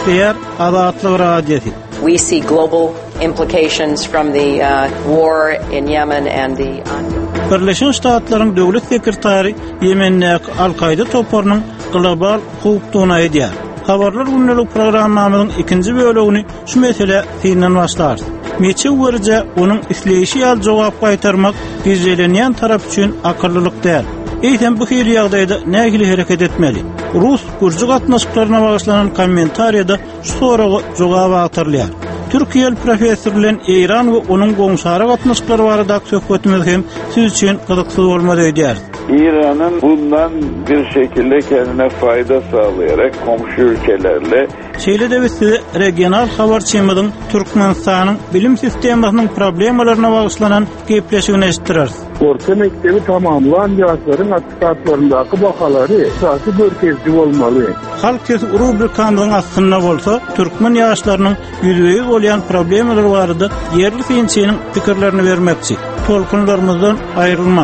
isteýär Azatlyk radiosi. We see global implications from the war in Yemen and the Birleşen Ştatlaryň döwlet sekretary Yemendäki Al-Qaida toparynyň global hukukuna edýär. Habarlar günlük programmamyzyň ikinji bölegini şu mesele synyň başlar. Meçe wörje onuň isleýişi ýaly jogap gaýtarmak gizlenýän tarap üçin akyllylyk däl. Eýsem bu hili ýagdaýda nägili hereket etmeli? Rus gurjy gatnaşyklaryna bagyşlanan kommentariýada şu soragy jogap agtyrylýar. Türkiýeli professor bilen İran we onuň goňşary gatnaşyklary barada söhbetimiz hem siz üçin gyzykly bolmady diýär. İran'ın bundan bir şekilde kendine fayda sağlayarak komşu ülkelerle Şeýle biz regional habarçymyzyň Türkmenistanyň bilim sistemasynyň problemlaryna bagyşlanan gepleşigini eşitdireriz. Orta mektebi tamamlayan ýaşlaryň attatlaryndaky bakalary esasy görkezli bolmaly. Halk kes rubrikanyň aslynda bolsa, türkmen ýaşlarynyň ýüzüňi bolýan problemler barada ýerli finçiniň pikirlerini bermekçi. Tolkunlarymyzdan aýrylma.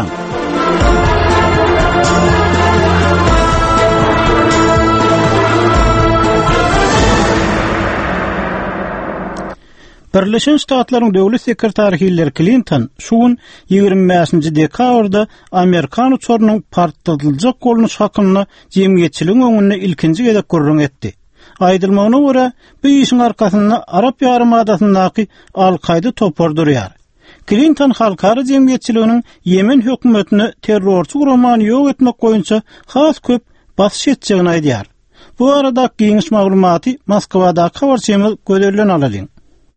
Birleşen Ştatlaryň döwlet sekretary Hillary Clinton şuň 25-nji dekabrda Amerikan uçurynyň partlatyljak golnuş hakyny jemgyýetçiligiň öňünde ilkinji gezek gurrun etdi. Aýdylmagyna görä, bu işiň arkasynda Arap ýarymadasynyňky Al-Qaida topar durýar. Clinton halkara jemgyýetçiliginiň Yemen hökümetini terrorçy gurmany ýok etmek goýunça has köp basyş etjegini aýdýar. Bu arada giňiş maglumaty Moskwadaky habarçymyz göderilen alalyň.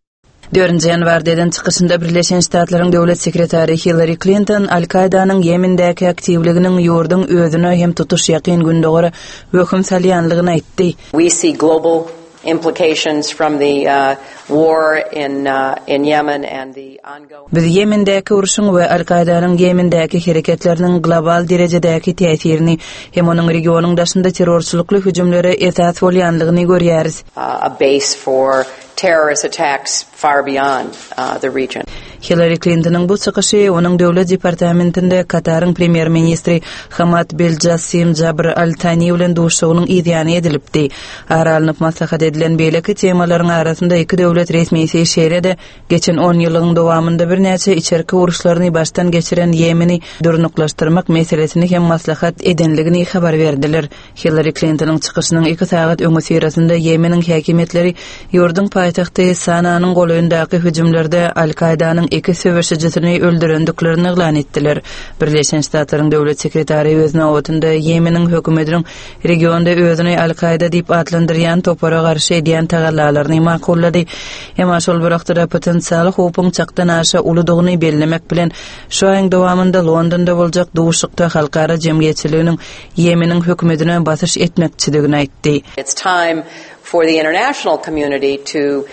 4 ýanwardan çykyşynda Birleşen Ştatlaryň döwlet sekretary Hillary Clinton Al-Qaidanyň Yemendäki aktivliginiň ýurduň özüne hem tutuş ýakyn gündogara höküm salýanlygyny aýtdy. We see global implications from the war in Yemen and the ongoing. Biz Yemendäki uruşyň we Al-Qaidanyň Yemendäki hereketleriniň global derejedäki täsirini hem onuň regionyň daşynda terrorçylykly hüjümlere esas bolýanlygyny görýäris. A base for terrorist attacks far beyond the region. Hillary Clinton'ın bu çykyşy onuň döwlet departamentinde Kataryň premier ministri Hamad Beljasim Jabr Al-Thani bilen duşugynyň ýa edilipdi. Aralanyp maslahat edilen beýleki temalaryň arasynda iki döwlet resmisi şeýlede geçen 10 ýylyň dowamında bir näçe içerki uruşlaryny baştan geçiren Yemeni durnuklaşdyrmak meselesini hem maslahat edenligini habar berdiler. Hillary Clinton'ın çykyşynyň 2 saat öňü sirasynda Yemeniň häkimetleri ýurduň paýtagty Sananyň golundaky hüjümlerde Al-Qaidanyň 2 söwüşçisini öldürendiklerini elan etdiler. Birleşen Ştatlaryň döwlet sekretary özüne awatynda Yemeniň hökümetiniň regionda özüni Al-Qaida diýip adlandyrýan topara garşy edýän tagallalaryny makullady. Hem şol bir wagtda potensial hukuk çakdan aşa uludygyny bellemek bilen şu aýyň dowamında Londonda boljak duşukda halkara jemgyýetçiliginiň Yemeniň hökümetine basyş etmekçiligini aýtdy. It's time for the international community to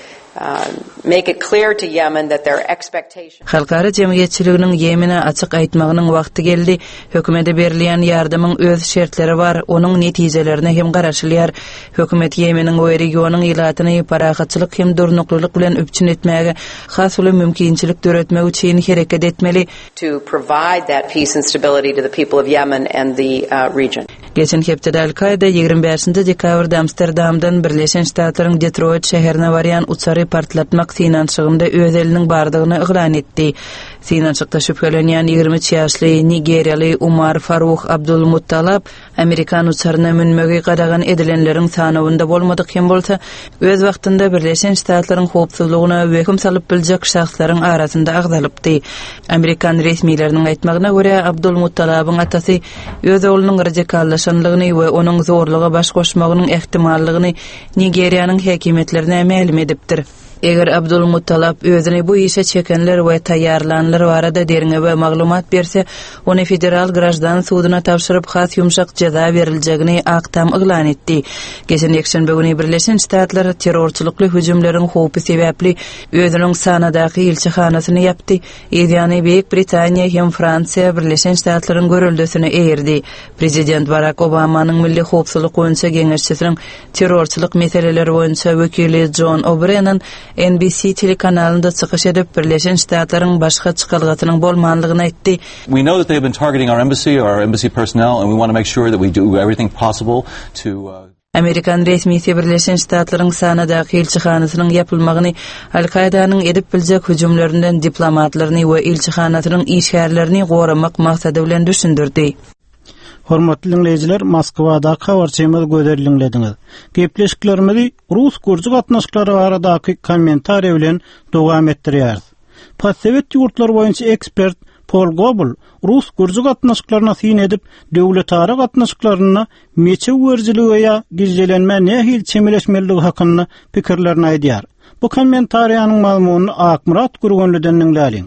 make it clear to Yemen that their expectations. Halkara jemgyýetçiliginiň Yemene açyk aýtmagynyň wagty geldi. Hökümete berilýän ýardamyň öz şertleri bar, onuň netijelerini hem garaşylýar. Hökümet Yemeniň we regionyň ilatyny parahatçylyk hem durnuklyk bilen öpçün etmäge has uly mümkinçilik töretmek üçin hereket etmeli. To provide that peace and stability to the people of Yemen and the region. Geçen hepde Al-Qaida 25-nji dekabrda Amsterdamdan Birleşen Ştatlaryň Detroit şäherine barýan uçary partlatmak synançygynda öz eliniň bardygyny elan etdi. Synançykda şüphelenýän 23 ýaşly Nigerialy Umar Faruk Abdulmuttalab Amerikan uçaryna münmegi gadagan edilenleriň sanawynda bolmadyk hem bolsa öz wagtynda Birleşen Ştatlaryň howpsuzlygyna höküm salyp biljek şahslaryň arasynda agdalypdy. Amerikan resmileriniň aýtmagyna görä Abdulmuttalabyň atasy öz oğlunyň radikallaşanlygyny we onuň zorlugy baş goşmagynyň ehtimallygyny Nigerianyň häkimetlerine ma'lum edipdir. Eger Abdulmuttalab özüni bu işe çekenler we taýýarlanlar barada derine we maglumat berse, ony federal grajdan sudyna tapşyryp has ýumşak jaza beriljegini aktam elan etdi. Geçen ýekşembe güni Birleşen Ştatlar terrorçylykly hüjümleriň howpy sebäpli özüniň sanadaky elçihanasyny ýapdy. Ýani Büyük Britaniýa hem Fransiýa Birleşen Ştatlaryň görüldüsini eýirdi. Prezident Barack Obamanyň milli howpsuzlyk boýunça geňeşçisiniň terrorçylyk meseleleri boýunça wekili John O'Brien NBC telekanalynda çykyş edip Birleşen Ştatlaryň başga çykalgatynyň bolmanlygyny aýtdy. We know that they have been targeting our embassy personnel, and we want to make sure that we do everything possible to Amerikan resmisi Birleşen Ştatlaryň sanadaky elçixanasynyň yapylmagyny Al-Qaidanyň edip biljek hüjümlerinden diplomatlaryny we elçixanasynyň işgärlerini goramak maksady bilen düşündirdi. Hormatly dinleyijiler, Moskwada habarçymyz gözerildiňiz. Gepleşiklerimizi Rus gurjy gatnaşyklary aradaky kommentariýa bilen dowam etdirýäris. Postsovet ýurtlar boýunça ekspert Paul Gobel Rus gurjy gatnaşyklaryna syn edip döwletara gatnaşyklaryna meçe wörjiligi we gizlenme nähil çemeleşmeligi hakynda pikirlerini aýdýar. Bu kommentariýanyň mazmunyny Akmurat Gurgunlydan dinläliň.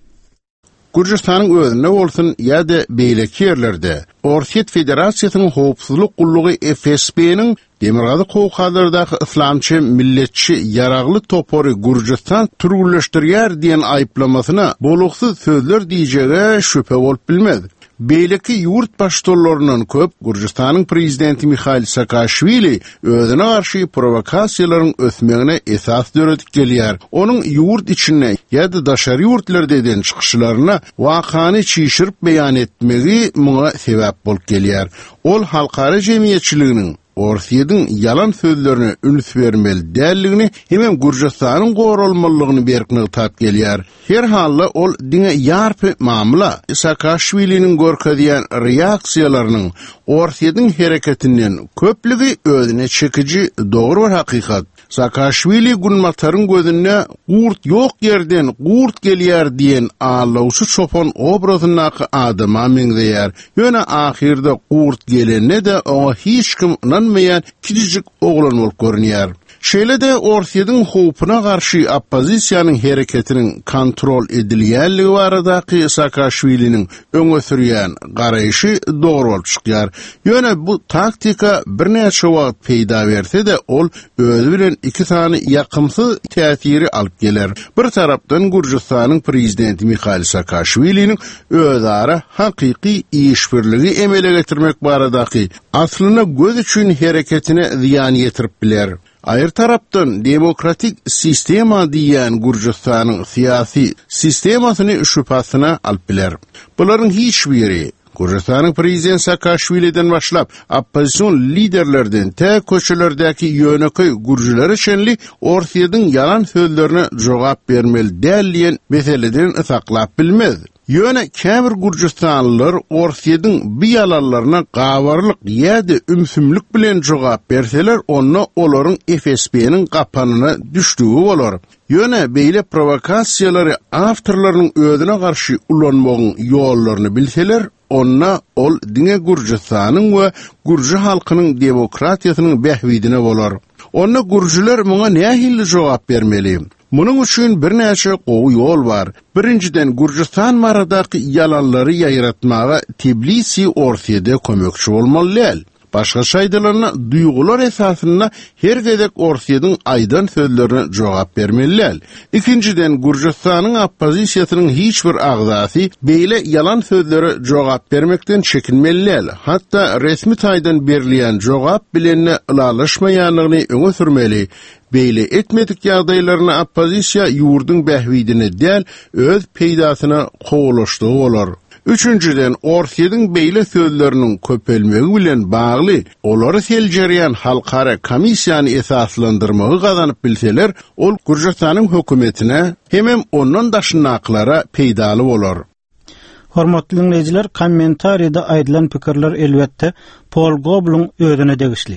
Gürjistanyň özüne bolsun ýa-da beýleki ýerlerde Orsiýet Federasiýasynyň howpsuzlyk gullugy FSB-niň Demirgazy Kowkadardaky islamçy milletçi yaragly topory Gürjistan türgülleşdirýär diýen aýplamasyna boluksyz sözler diýjege şüphe bolup bilmez. Beýleki ýurt başçylarynyň köp Gürjistanyň prezidenti Mikhail Saakashvili özüne garşy provokasiýalaryň ösmegine esas döredip gelýär. Onuň ýurt içinde ýa-da daşary ýurtlarda eden çykyşlaryna wakany çyşyryp beýan etmegi muňa sebäp bolup gelýär. Ol halkara jemgyýetçiliginiň Orsiýetin yalan sözlerini üns bermeli dälligini hem Gürjistanyň goralmalygyny berkini tat gelýär. Her halda ol diňe ýarpy mamla Saakashviliniň görkezýän reaksiýalarynyň Orsiýetin hereketinden köplügi özüne çekiji dogry bir hakykat. Saakashvili Gunmataryň gözüne gurt ýok ýerden gurt gelýär diýen ağlawçy çopon obrazynaky adama meňzeýär. Ýöne ahirde gurt gelende de oňa hiç kim inanmaýan kiçik oglan bolup görünýär. Şeýle-de Orsiýetin howpuna garşy oppozisiýanyň hereketiniň kontrol edilýänligi baradaky Saakashviliniň öňe sürýän garaýşy dogry bolup çykýar. Ýöne bu taktika birnäçe wagt peýda berse-de ol özü bilen iki sany ýakymsyz täsiri alyp geler. Bir tarapdan Gürjistanyň prezidenti Mikhail Saakashviliniň özara hakyky işbirligi emele getirmek baradaky aslyna göz üçin hereketine ziýan ýetirip biler. Aýr tarapdan demokratik sistema diýen Gürjistanyň syýasy sistemasyny şüphasyna alyp biler. Bularyň hiç biri Gürjistanyň prezidenti Saakashviliden başlap oppozisiýon liderlerden te köçelerdäki ýöneköy gürjüler şenli Orsiýetin yalan sözlerine jogap bermeli däldiýen meseleden saklap bilmez. Ýöne käbir Gürjistanlylar Orsiýetin bu ýalanlaryna gawarlyk ýa-da ümsümlik bilen jogap berseler, onda olaryň FSB-niň gapanyna düşdügi bolar. Ýöne beýle provokasiýalary awtorlarynyň özüne garşy ulanmagyň ýollaryny bilseler, onna ol diňe Gürjistanyň we Gürji halkynyň demokratiýasynyň behwidine bolar. Onna gürjüler muňa nähili jogap bermeli? Munyň üçin birnäçe gowy ýol bar. Birinciden Gürjistan maradaky ýalanlary ýaýratmaga Tbilisi Orsiýede kömekçi bolmaly. Başga şaýdalarna duýgular esasynda her gedek Orsiýetin aýdan sözlerine jogap bermeliler. İkinciden Gürjistanyň oppozisiýasynyň hiç bir agzasy beýle yalan sözlere jogap bermekden çekinmeliler. Hatta resmi taýdan berilýän jogap bilen ılalaşmaýanlygyny öňe sürmeli. Beýle etmedik ýagdaýlaryna oppozisiýa ýurdun behwidine däl öz peýdasyna gowalaşdygy bolar. Üçüncüden Orsiýetin beýle sözleriniň köpelmegi bilen bagly olary seljerýän halkara komissiýany esaslandyrmagy gazanyp bilseler, ol Gürjistanyň hökümetine hem ondan daşynaklara peýdaly bolar. Hormatly dinleyijiler, kommentariýada aýdylan pikirler elbetde Paul Gobel'ň özüne degişli.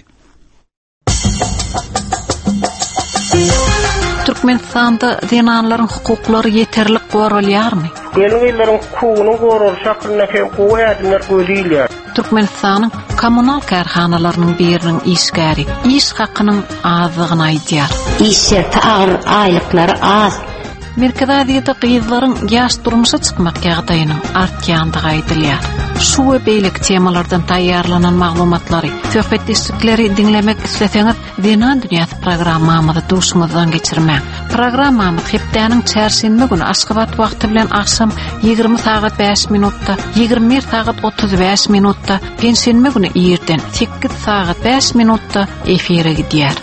Türkmenistanda zinanlaryň hukuklary ýeterlik goralýarmy? Ýene-lerin hukugyny gorar şakyna hem goýadynlar gözýýär. Türkmenistanyň kommunal karhanalarynyň biriniň işgäri iş hakynyň azlygyny aýdýar. İşe ağır aýlyklary az. Merkezde gyzlaryň ýaş durmuşa çykmak ýagdaýynyň artýandygy aýdylýar. Şu we beýlek temalardan taýýarlanan maglumatlary, söhbetleşikleri dinlemek isleseňiz, Wenan dünýäsi programmamyzy duşuňyzdan geçirmäň. Programmamyz hepdeniň çarşembe güni Aşgabat wagty bilen akşam 20 saat 5 minutda, 21 saat 35 minutda, genşenme güni ýerden 8 saat 5 minutda efire gidýär.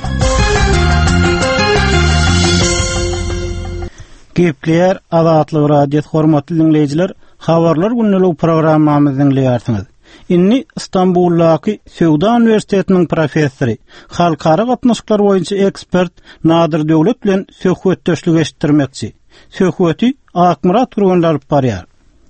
Gepler Azatlyk radio hormatly dinleyijiler, habarlar günlük programmamyzy dinleýärsiňiz. Inni İstanbul'daki Sewda Üniversitetining professori, halkara gatnaşyklar boýunça ekspert Nadir Döwlet bilen söhbetdeşlik etdirmekçi. Söhbeti Akmurat Turgunlar alyp barýar.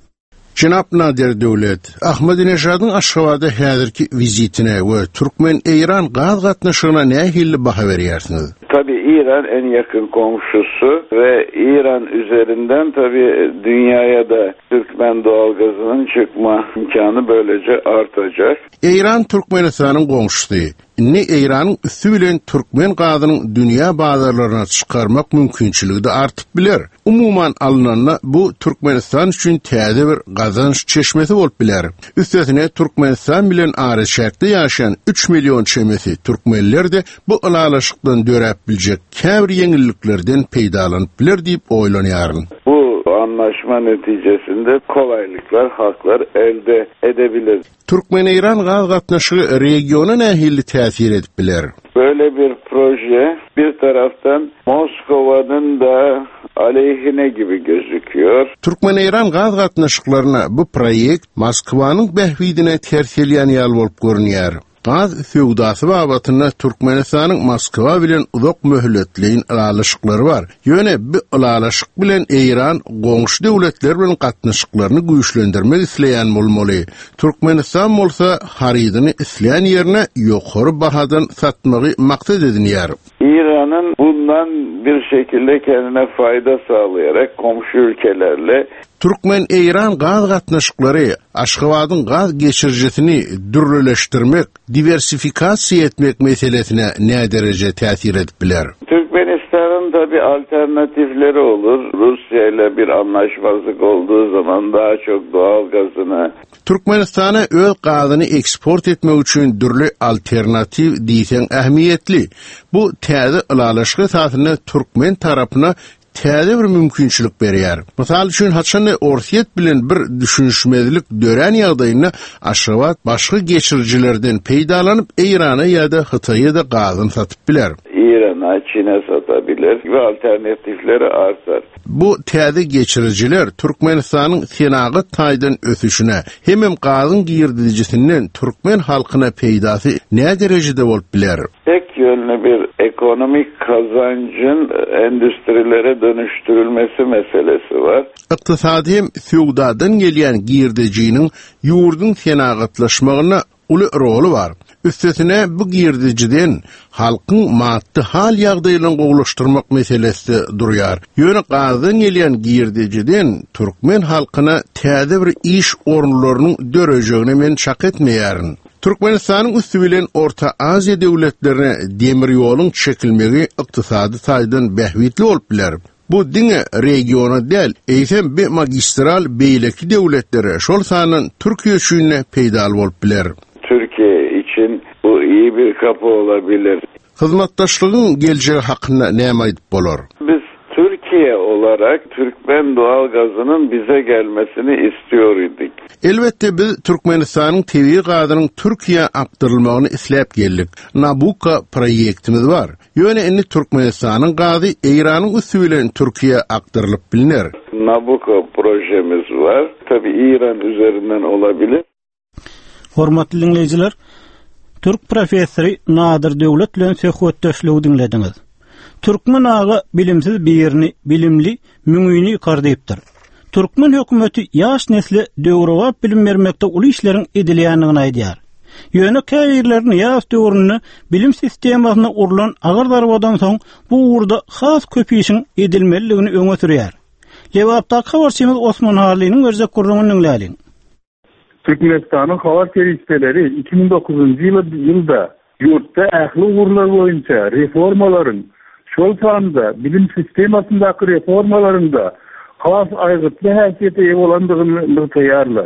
Jynap Nadir Döwlet, Ahmedinejad'ın Aşgabatda häzirki vizitine we Türkmen-Eýran gaz gatnaşygyna nähilli baha berýärsiňiz? Tabii İran en yakın komşusu ve İran üzerinden tabii dünyaya da Türkmen doğalgazının çıkma imkanı böylece artacak. İran Türkmenistan'ın komşusu. Inni İran'ın üstü bilen Türkmen gazynyň dünýä bazarlaryna çykarmak mümkinçiligi de artyp biler. Umuman alynanla bu Türkmenistan üçin täze bir gazanç çeşmesi bolup biler. Üstesine Türkmenistan bilen ary şertde ýaşayan 3 milyon çemesi Türkmenler de bu alalaşykdan döräp biljek käbir ýeňilliklerden peýdalanyp biler diýip oýlanýar. Bu anlaşma neticesinde kolaylıklar, haklar elde edebilir. Türkmen-Eýran gaz gatnaşygy regiona nähilli täsir edip biler. Böyle bir proje bir taraftan Moskova'nın da aleyhine gibi gözüküyor. Türkmen-Eýran gaz gatnaşyklaryna bu proyekt Moskwanyň behwidine ters gelýän ýal bolup görünýär. Gaz sewdasy babatyna Türkmenistanyň Moskwa bilen uzak möhletliğin alalaşyklary bar. Ýöne bu alalaşyk bilen Eýran goňşy döwletler bilen gatnaşyklaryny güýçlendirmek isleýän bolmaly. Türkmenistan bolsa haridyny isleýän ýerine ýokary bahadan satmagy maksat edinýär. İran'ın bundan bir şekilde kendine fayda sağlayarak komşu ülkelerle Türkmen-Eýran gaz gatnaşyklary Aşgabatyň gaz geçirjesini dürreleşdirmek, diversifikasiýa etmek meselesine ne derece täsir edip biler? Türkmenistan'ın tabii alternatifleri olur. Rusya ile bir anlaşmazlık olduğu zaman daha çok doğal gazını Türkmenistan'a öz gazyny eksport etmek üçin dürli alternativ diýsen ähmiýetli. Bu täze alalaşyk tasyny Türkmen tarapyna täze bir mümkinçilik berýär. Mysal üçin haçany Orsiýet bilen bir düşünşmezlik dören ýagdaýynda Aşgabat başga geçirjilerden peýdalanyp Eýrana ýa-da Hytaýa da gazyny satyp biler. İran'a, Çin'e satabilir ve alternatifleri artar. Bu täze geçirjiler Türkmenistanyň senagy taýdan ösüşine hemem gazyň girdijisinden Türkmen halkyna peýdasy ne derejede bolup biler? Tek yönlü bir ekonomik kazancın endüstrilere dönüştürülmesi meselesi var. Iqtisadi hem sewdadan gelýän girdijiniň ýurdun senagatlaşmagyna uly rolu var. Üstesine bu girdijiden halkyň maddi hal ýagdaýylaryny gowlaşdyrmak meselesi durýar. Ýöne gazyň gelýän girdijiden Türkmen halkyna täze bir iş ornlarynyň dörejegine men şak etmeýärin. Türkmenistanyň üstü bilen Orta Aziýa döwletlerine demir ýoluň çekilmegi ykdysady taýdan behwitli bolup biler. Bu diňe regiona däl, eýsem bir magistral beýleki döwletlere şol sanyň Türkiýe üçin peýdal bolup biler. Türkiye için bu iyi bir kapı olabilir. Hyzmatdaşlygyň geljegi hakynda näme aýdyp bolar? Biz Türkiye olarak Türkmen doğal gazının bize gelmesini istiyor idik. Elbette biz Türkmenistanyň tebii gazynyň Türkiýe aktarylmagyny isläp geldik. Nabucco proýektimiz var. Ýöne indi Türkmenistanyň gazy Eýranyň üstü bilen Türkiýe aktarylyp bilinir. Nabucco projemiz var. Tabii İran üzerinden olabilir. Hormatly dinleýijiler, Türk professori Nadir Döwlet bilen söhbetdeşligi dinlediňiz. Türkmen agy bilimsiz birini bilimli müňüni ýykardypdyr. Türkmen hökümeti ýaş nesle döwrewap bilim bermekde uly işleriň edilýändigini aýdýar. Ýöne käýirlerini ýaş döwrüni bilim sistemasyna urulan agyr darbadan soň bu urda has köpişiň edilmeligini öňe sürýär. Lewapda habarçymyz Osman Harlynyň gözde kurdugyny dinläýin. Türkmenistan'ın haber peristeleri 2009 yılda yurtta ähli uğurlar boyunca reformaların şol sanında bilim sistemasındaki reformalarında has aygıtlı häsiýete ýa bolandygyny taýýarlar.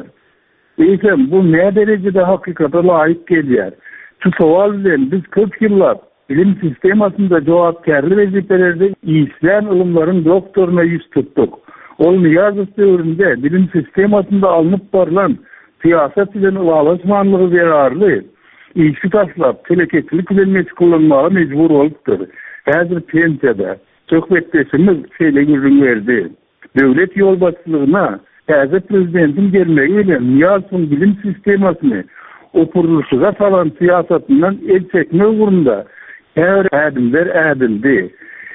Eýsem bu ne derecede hakykata laýyk gelýär? Şu sowal bilen biz 40 ýyllap bilim sistemasında jogapkärlik wezifelerde isläm ulumlaryň doktoruna ýüz tuttuk. Ol Niýazow döwründe bilim sistemasında alınıp barılan siyaset bilen ulaşmanlygy zararly. İşi taşlap, telekeçilik bilen meşgullanmaga mejbur bolupdyr. Häzir pensiýada söhbetdeşimiz şeýle görüň berdi. Döwlet ýol başçylygyna Häzir prezidentin gelmegiyle Niyaz'ın bilim sistemasını opuruluşuga salan siyasatından el çekme uğrunda her adımlar edildi.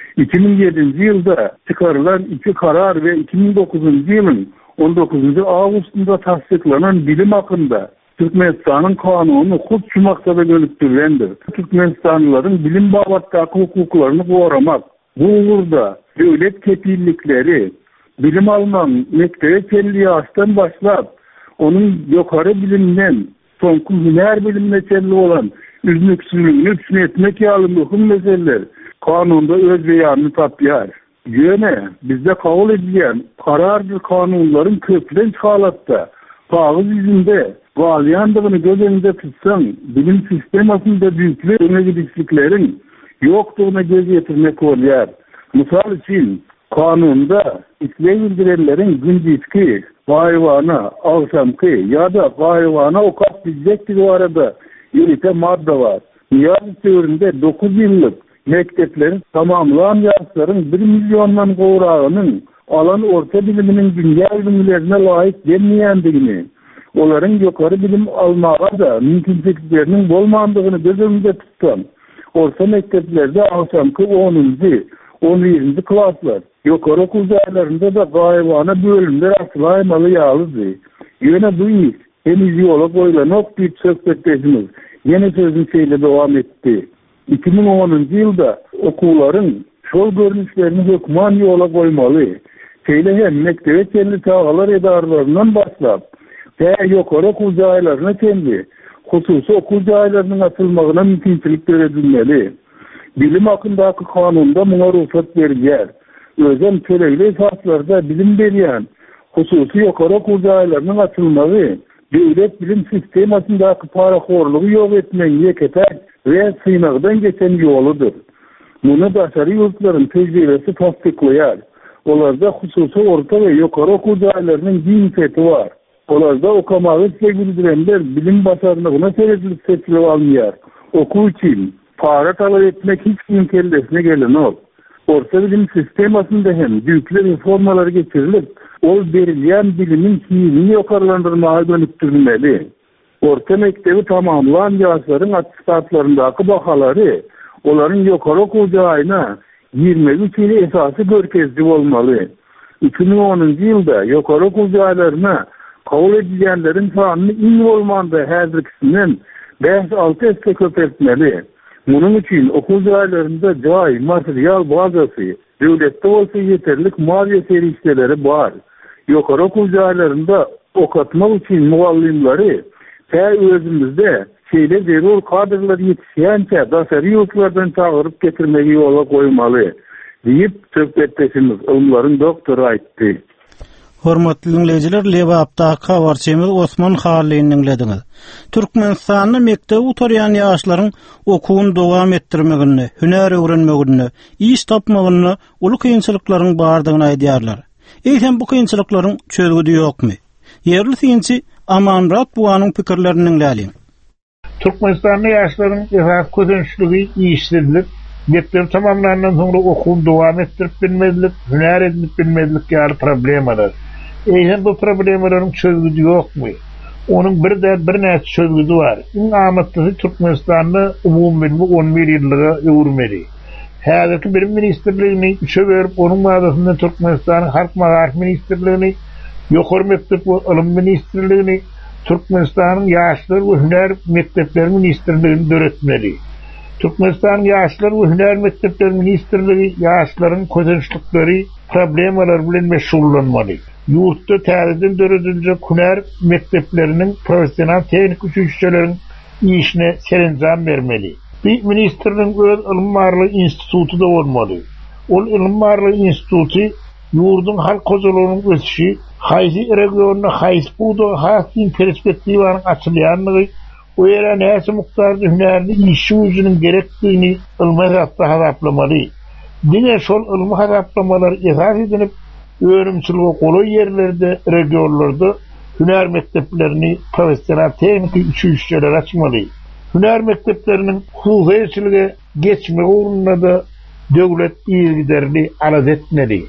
2007 yılda çıkarılan 2 karar ve 2009 yılın 19. Ağustos'unda tasdiklanan bilim hakkında Türkmenistan'ın kanunu hukuk şu maksada dönüktürülendir. Türkmenistanlıların bilim bağlattaki hukuklarını korumak. Bu uğurda devlet kepillikleri, bilim alınan mektebe kelli yaştan başlap, onun yukarı bilimden, sonku hüner bilimine kelli olan üzmüksüzlüğünü etmek yalımlıkın meseleler kanunda öz beyanını tapyar. Yöne bizde kabul edilen kararcı kanunların köprüden çıkarlatta, kağıt yüzünde bağlayandığını göz önünde tutsan, bilim sistemasında büyüklü önegidikliklerin yoktuğuna göz getirmek oluyor. Misal için kanunda İslam bildirenlerin gündüzki hayvana, akşamki ya da hayvana okat diyecekti o arada yürüte madde var. Niyaz teorinde 9 yıllık mekteplerin tamamlayan yaşların 1 milyondan koğrağının alan orta biliminin dünya bilimlerine layık gelmeyendiğini, onların yukarı bilim almağa da mümkünlüklerinin olmadığını göz önünde tutan, orta mekteplerde akşamki 10. 11. klaslar, yukarı okul dairelerinde de gayvana bölümler asılaymalı yağlıdır. Yine bu iş hem ideolog oylanıp bir sohbetleşimiz yine sözün şeyle devam etti. 2010 yılda okulların şol görünüşlerini hükman yola koymalı. Şeyle hem mektebe kendi çağalar edarlarından başlap ve yukarı okul dairelerine kendi hususi okul dairelerinin açılmağına mümkünlük verilmeli. Bilim hakkındaki kanunda buna ruhsat verilýär. Özem töreýli esaslarda bilim berýän hususi yukarı okul dairelerinin açılmagy devlet bilim sistemasındaki paraxorluğu yok etmeyi yeketek ve sınavdan geçen yoludur. Bunu başarı yurtların tecrübesi tasdiklayar. Olarda hususi orta ve yukarı okul dairelerinin cinsiyeti var. Olarda okamağı bildirenler bilim başarılığına seçilip almıyor. Okul için para talep etmek hiç kimin kellesine gelen ol. Orta bilim sistemasında hem büyükler reformalar geçirilip ol verilen bilimin fiilini yukarılandırmaya dönüktürülmeli. Orta mektebi tamamlayan yaşların atestatlarındaki bakaları onların yukarı okuyacağına 23 ili esası görkezli olmalı. 2010 yılda yukarı okuyacağlarına kabul edilenlerin sanını in olmanda hazırkisinden 5-6 eske köpeltmeli. Bunun için okul dairelerinde cay, materyal bazası, devlette olsa yeterlik maliye serişteleri var. Yukarı okul dairelerinde okutmak için muallimleri özümüzde şeyle zerur kadrları yetişençe dasarı yurtlardan çağırıp getirmeyi yola koymalı deyip söhbetleşimiz ılımların doktoru aytti. Hormatly dinleyijiler, Lebapda habarçymyz Osman Hallyny dinlediňiz. Türkmenistanda mektep utaryan ýaşlaryň okuwyny dowam etdirmegini, hüner öwrenmegini, iş tapmagyny, uly kynçylyklaryň bardygyny aýdýarlar. Eýsem bu kynçylyklaryň çözgüdi ýokmy? Yerli synçy Amanrat buanyň pikirlerini dinläýin. Türkmenistan'da ýaşlaryň esas közençligi işsizlik, mektep tamamlanandan soňra okuwyny dowam etdirip bilmezlik, hüner edip bilmezlik ýaly problemalar. Eýsem bu problemalaryň çözgüdi ýokmy? Onun bir näçe çözgüdi bar. Iň amatly Türkmenistan'da umum bilimi 11 ýyllyga öwürmeli. Häzirki bilim ministrligini üçe berip onuň maýdasynda Türkmenistanyň halk magarif ministrligini, ýokary mektep we ilim ministrligini, Türkmenistanyň ýaşlar we hüner mektepleri ministrligini döretmeli. Türkmenistanyň ýaşlar we hüner mektepleri ministrligi ýaşlaryň közençlikleri, problemalar bilen meşgullanmaly. Yurtda täzeden döredilje hüner mektepleriniň professional tehnik üçüçüleriň işine serenjam bermeli. Bir ministrligiň öz ilim barlygy institutu da bolmaly. Ol ilim barlygy institutu yurdun halk kozulunyň ösüşi, haýsy regionda haýsy buda haýsy perspektiwanyň açylýanlygy, o ýere näçe mukdarda hünerli işi özüniň gerekdigini ilmi hasaplamaly. Diňe şol ilmi hasaplamalar esas edilip öwrümçiligi goly ýerlerde, regionlarda hüner mekteplerini professional tehnik üçüçüler açmaly. Hüner mekteplerinin hukuky geçme uğrunda da döwlet ýerlerini alaz etmeli.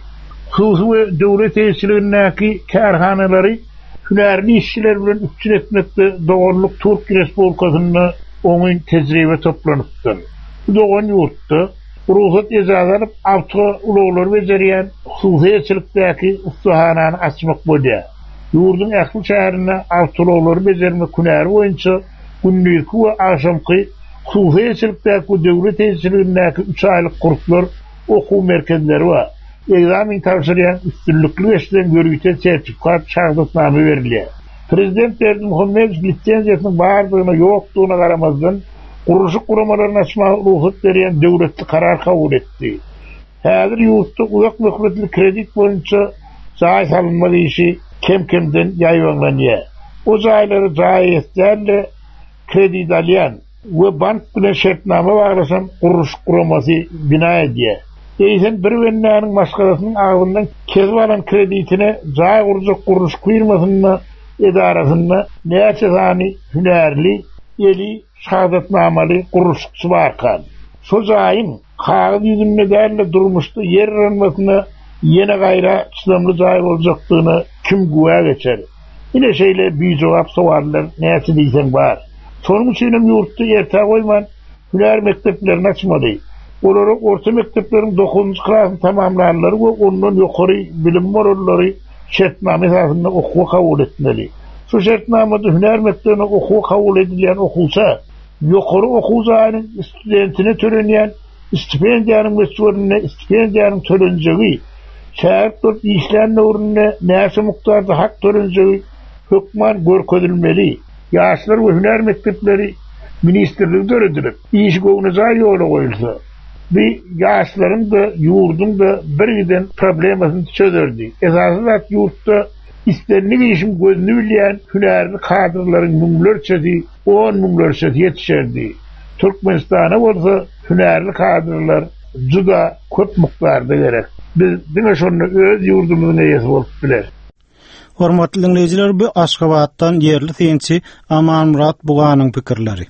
hususi döwlet eýçiligindäki kärhanalary hünärli işçiler bilen üçin etmekde dogurluk Türk Respublikasyna oňun tejribe toplanypdyr. Dogan ýurtda ruhsat ejazat alyp awto ulaglar bejerýän hususi eýçilikdäki ustahanany açmak bolýar. Ýurdun ähli şäherine awto ulaglar bejerme günäri boýunça günlük we aşamky hususi eýçilikdäki döwlet eýçiligindäki 3 aýlyk kurslar okuw merkezleri bar. Egzamin tapşyrýan üstünlükli işden görüýte sertifikat şahadatname berilýär. Prezident Erdoğan lisensiýasynyň bardygyna ýokdugyna garamazdan guruşyk guramalaryny açmagy ruhsat berýän döwletli karar kabul etdi. Häzir ýurtda uyak möhletli kredit boýunça jaý salynma işi kem-kemden ýaýlanýar. O jaýlary jaý etdirle kredit alýan we bank bilen şertname baglasam guruş guramasy bina edýär. Eýsen bir wennäniň maskarasynyň agyndan kezip alan kreditine jaý gurjak guruş firmasyna edarasyna näçe sany hünärli eli şahadatnamaly guruşçy barkan. Şo jaýyň kağıt ýüzünde däle durmuşdy yer ranmasyna ýene gaýra çydamly jaý boljakdygyny kim güwa geçer. Ine şeýle biýjogap sowarlar näçe diýsen bar. Şonuň üçin ýurtda ýertä goýman hünär mekteplerini açmady. Olary orta mektepleriň 9-njy klasy tamamlanlary we ondan ýokary bilim morallary şertname esasında okuw kabul etmeli. Şu şertnamada hünär mektebine okuw kabul edilýän okuwça ýokary okuw zaýynyň studentine törenýän stipendiýanyň mesulyne stipendiýanyň törenjegi şäherdir işlän urunyna näçe mukdarda hak törenjegi hökman görkezilmeli. Ýaşlar we hünär mektepleri ministrligi döredilip iş gownaja ýola goýulsa bir ýaşlaryň da ýurdun da birden problemasyny çözerdi. Esasy zat ýurtda istenlik işim gözünü bilýän hünärli kadrlaryň numlerçesi 10 numlerçesi ýetişerdi. Türkmenistana bolsa hünärli kadrlar juda köp mukdarda gerek. Biz diňe şonu öz ýurdumyzyň eýesi bolup biler. Hormatly dinleýijiler, bu Aşgabatdan ýerli synçy Aman Murat Buganyň pikirleri.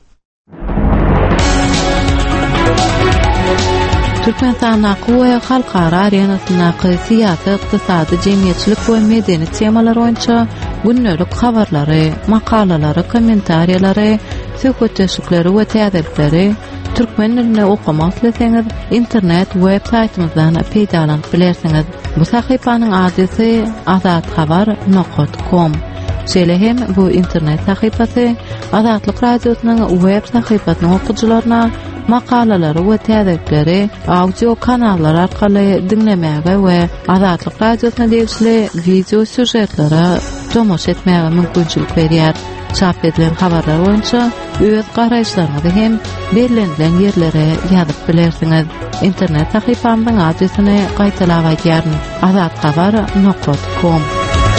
Türkmenistan naquwa halkara arenasyna siyasy, ykdysady, jemgyýetçilik we medeni temalar boýunça günnelik habarlary, makalalary, kommentariýalary, söhbetleşikleri we täzelikleri türkmen diline okumak isteseňiz internet web saytymyzdan peýdalanyp bilersiňiz. Bu sahypanyň adresy azatxabar.com. Şeýle hem bu internet sahypasy Azatlyk radiosynyň web sahypasynyň okuwçylaryna makalalary we täzelikleri audio kanallary arkaly dinlemäge we Azatlyk radiosyna degişli video süjetlere tomoş etmäge mümkinçilik berýär. Çap edilen habarlar boýunça öz garaýşlaryňyzy hem belirlenen ýerlere ýazyp bilersiňiz. İnternet sahypamyň adresini gaýtalap aýdýaryn: azatxabar.com.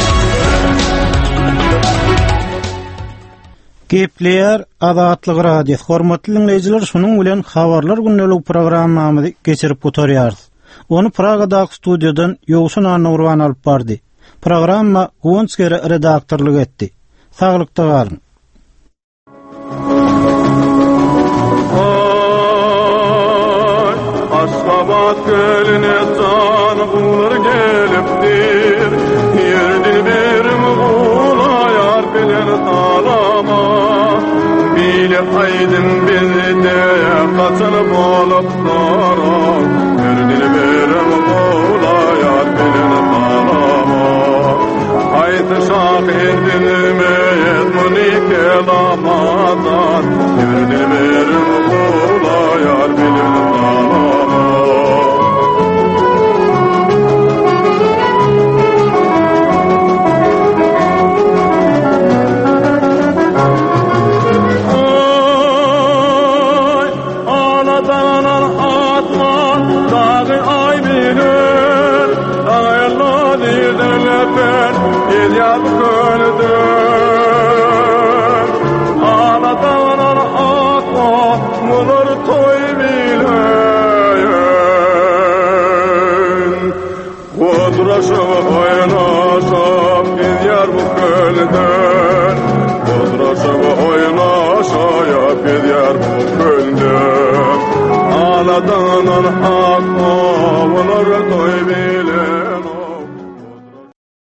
Gepleýär Azatlyk radiosu. Hormatly dinleýijiler, şunuň bilen habarlar günnelik programmamyzy geçirip oturýarys. Onu Pragadaky studiýadan Ýowsun Nurwan alyp bardy. Programma Gonskere redaktorlyk etdi. Saglykda galyň. Aşgabat geline can bulur gelipdir. Yerdi berim gulayar bilen salama. Bile aydın bizde kaçan bolup daram. Yerdi berim gulayar bilen salama. Ayt şahidinime etmuni kelamadan. Yerdi berim gulayar bilen salama. Yad gönlüm